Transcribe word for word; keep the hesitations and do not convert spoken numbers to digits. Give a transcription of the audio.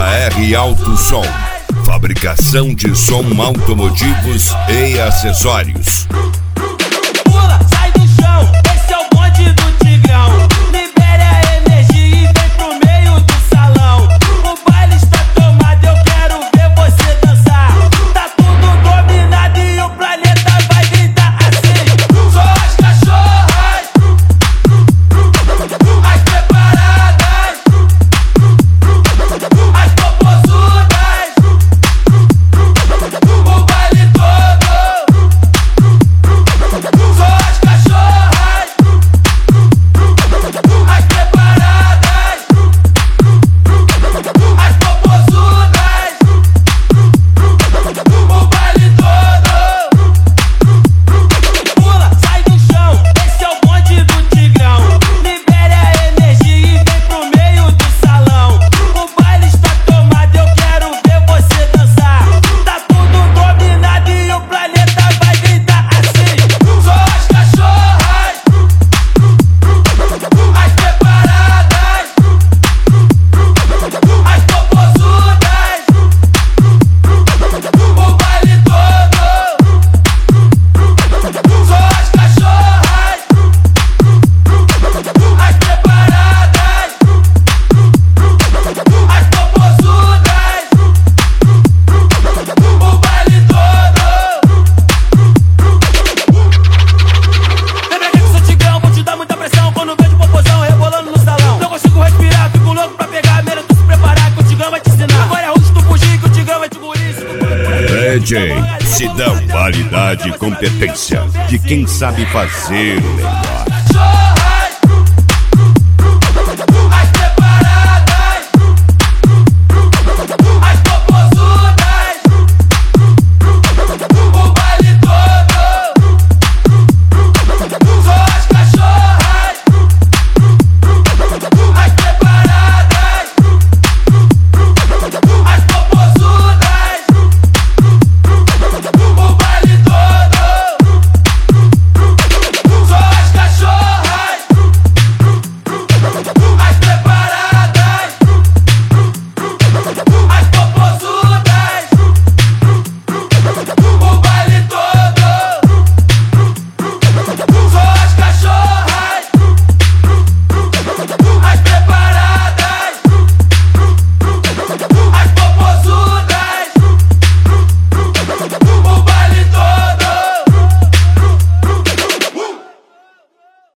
R Alto Som. Fabricação de som automotivos e acessórios. Pula, sai do chão, esse é o bonde do Tigrão. Libere a energia e vem pro meio do salão. O baile está tomado, eu quero ver você dançar. Tá tudo dominado e o planeta vai gritar assim. Só as cachorras, as preparadas, as popozudas, o baile todo. Só as cachorras, as preparadas, as popozudas, o baile todo. Pula, sai do chão, esse é o bonde do Tigrão. Libere a energia e vem pro meio do salão. O baile está tomado, eu quero ver você dançar. Tá tudo dominado e o planeta vai gritar assim. Só as cachorras, as preparadas, as popozudas, o baile todo. Só as cachorras, as preparadas, as popozudas, o baile todo. Lembra que eu sou Tigrão, vou te dar muita pressão quando vejo popozão rebolando no salão. Não consigo respirar, fico louco pra pegar a mira, tu se preparar que o Tigrão vai te ensinar. Agora é ruim tu fugir que o Tigrão vai te engolir. D J Sidão, qualidade e competência de quem sabe fazer o melhor.